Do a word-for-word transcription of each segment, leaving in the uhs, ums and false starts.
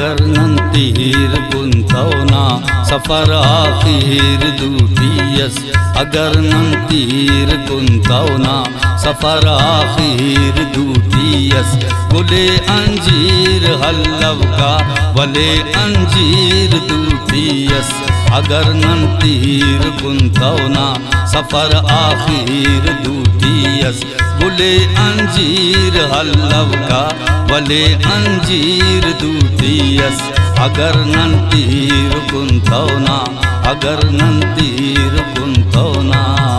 अगर नंतीर कुंतौना सफर आखिर दूटियस अगर नंतीर कुंतौना सफर आखिर दूटियस गुले अंजीर हल्लव का वले अंजीर दूटियस अगर नंतीर कुंतौना सफर आखिर दूटियस गुले अंजीर हल्लव का वले अंजीर दूटियस अगर नंतीर कुंतौना अगर नंतीर कुंतौना।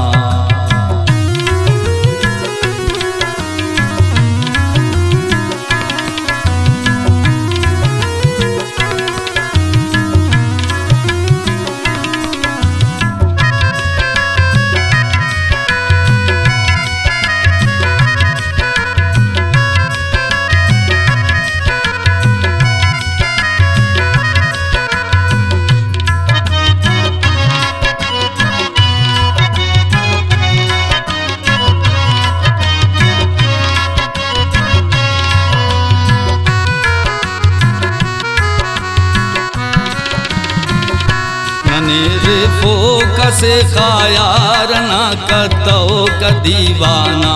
रे फोकस खायार ना कतो का दीवाना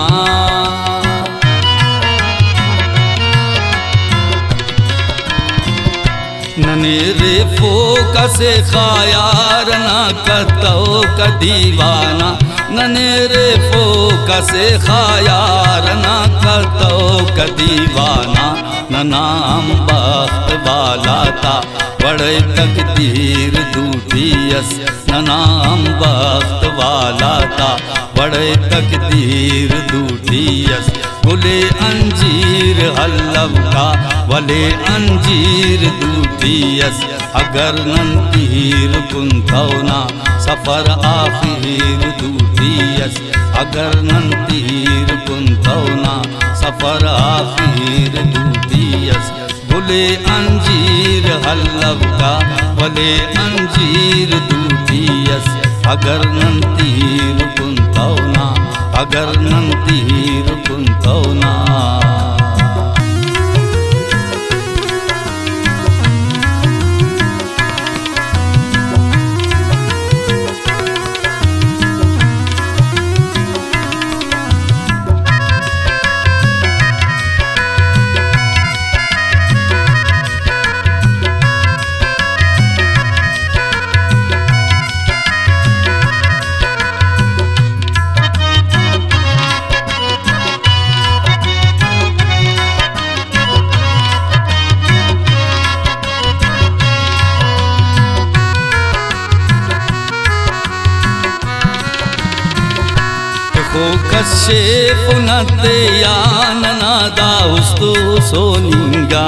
नने रे फोकस खायार ना कतो का दीवाना नने रे फोकस खायार ना कतो का दीवाना नाम बख्त वाला था बड़े तकदीर दूटियस नाम बख्त वाला था बड़े तकदीर दूटियस गुले अंजीर हल्लव का वले अंजीर दूटियस अगर नंतीर कुंतौना सफर आखिर दूटियस अगर नंतीर कुंतौना सफर आखिर दूटियस गुले अंजीर हल्लव का वले अंजीर दूटियस अगर नंतीर कुंतौना अगर नंतीर कुंतौना। शेफ नते यान नादा उस्तु सोनिंगा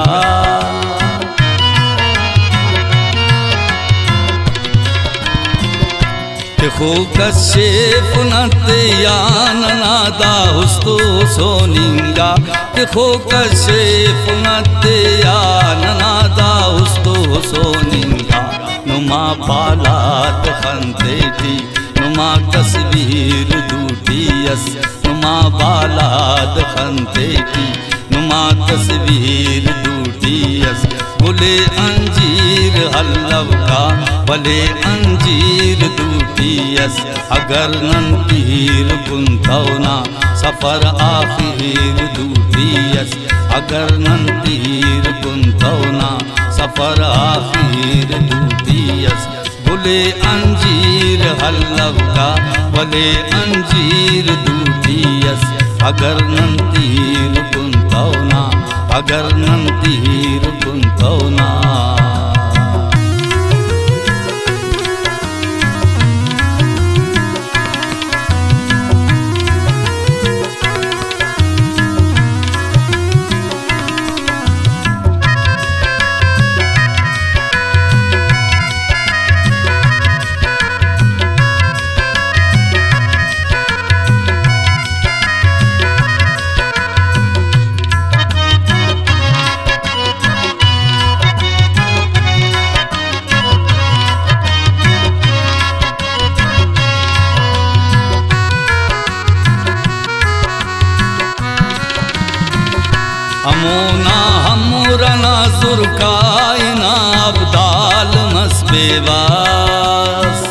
देखो कशेफ नते यान नादा उस्तु सोनिंगा देखो कशेफ नते यान नादा उस्तु सोनिंगा नुमा बालात खंते थी नुमा तस्वीर दूटियस नुमा बालाद खंते की नुमा तस्वीर दूटियस गुले अंजीर हल्लव का वले अंजीर दूटियस अगर नंतीर कुंतौना सफर आखिर दूटियस अगर नंतीर कुंतौना सफर आखिर दूटियस गुले अंजीर हल्लव का वले अंजीर दूटियस अगर नंतीर कुंतौना अगर नंतीर कुंतौना। अमोना अमरना जुरकाइना अब्दाल मस्बेवास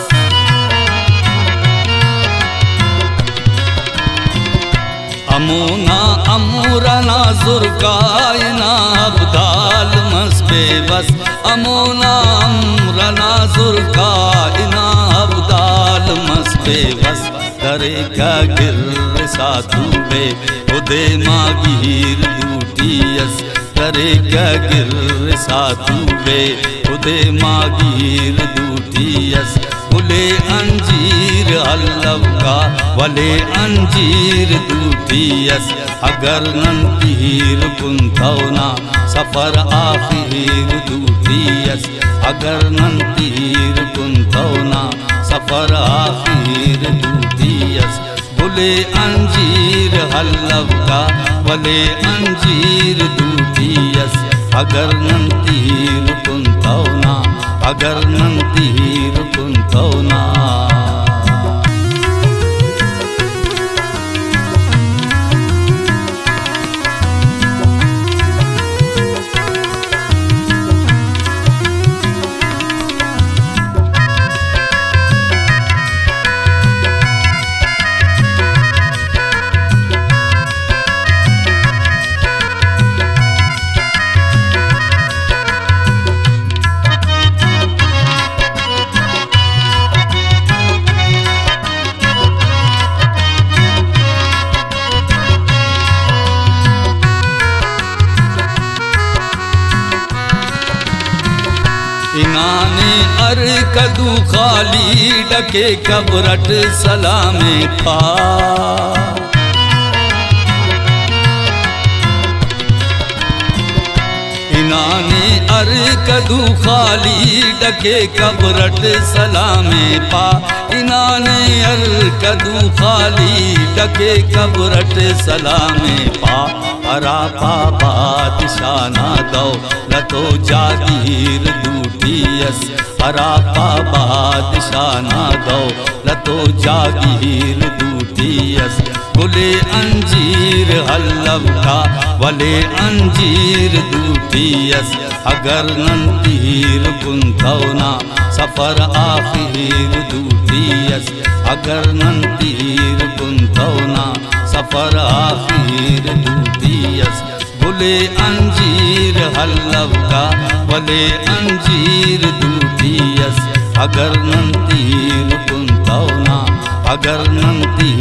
अमोना अमरना जुरकाइना अब्दाल मस्बेवास अमोना अमरना जुरकाइना अब्दाल मस्बेवास करे का गिर सातुबे खुदे मागीर दूटियस करे का गिर सातुबे खुदे मागीर दूटियस बुले अंजीर अल्लव का वले अंजीर दूटियस अगर नंतीर कुंतौना सफर आखिर दूटियस अगर नंतीर कुंतौना सफर आखिर दूटियस बुले अंजीर हल्लव का वले अंजीर दूटियस अगर नंतीर कुंतौना अगर नंतीर कुंतौना इनाने अर कदू खाली डके कबरट सलामे खा इनाने अर कदू खाली डके कबरट सलामे पा इनाने अर कदू खाली डके कबरट सलामे पा अरा पा बादशाना दो लतो जागीर दूटियस अरा पा बादशाना दो लतो जागीर दूटियस बुले अंजीर हल्लव का वले अंजीर दूटियस अगर नंतीर कुंतौना सफर आखिर दूटियस अगर नंतीर कुंतौना सफर आखिर दूटियस बुले अंजीर हल्लव का वले अंजीर दूटियस अगर नंतीर कुंतौना अगर नंतीर